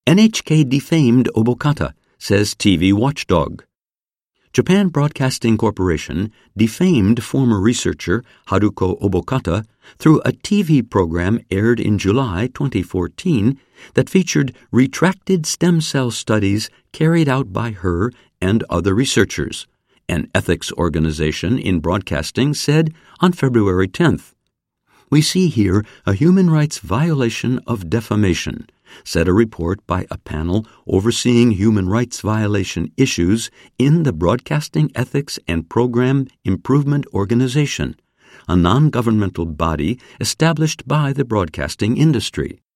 NHK defamed Obokata, says TV watchdog. Japan Broadcasting Corporation defamed former researcher Haruko Obokata through a TV program aired in July 2014 that featured retracted stem cell studies carried out by her and other researchers, an ethics organization in broadcasting said on February 10th. "We see here a human rights violation of defamation," said a report by a panel overseeing human rights violation issues in the Broadcasting Ethics and Program Improvement Organization, a non-governmental body established by the broadcasting industry.